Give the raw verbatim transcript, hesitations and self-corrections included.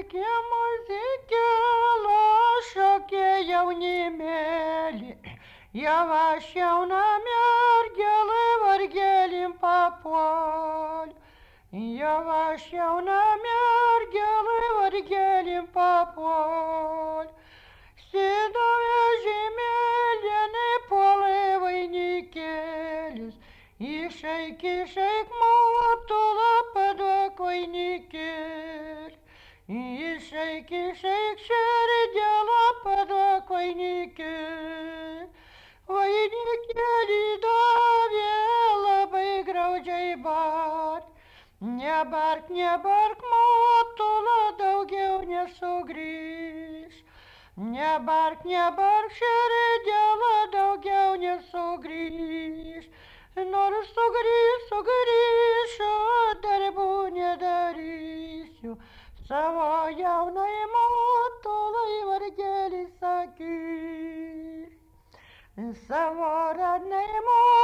Muzikė, muzikė, šokė jaunimėlį, jau aš jauna mergelė vargėlim papuoliu. Jau aš jauna mergelė vargėlim papuoliu. Sėdo vežimėlį, nepuolė vainikėlis, išeik, išeik, motula, paduok vainikėlį. Išeik, išeik, širdėlą, paduok vainikėlį. Vainikėlį davė labai graudžiai bark. Nebark, nebark, motula, daugiau nesugrįš. Nebark, nebark, širdėlą, daugiau nesugrįš. Nors sugrįš, sugrįšiu, darbų nedarysiu. Savo jaunai motulai vargelį sakyk. Savo radnai motulai.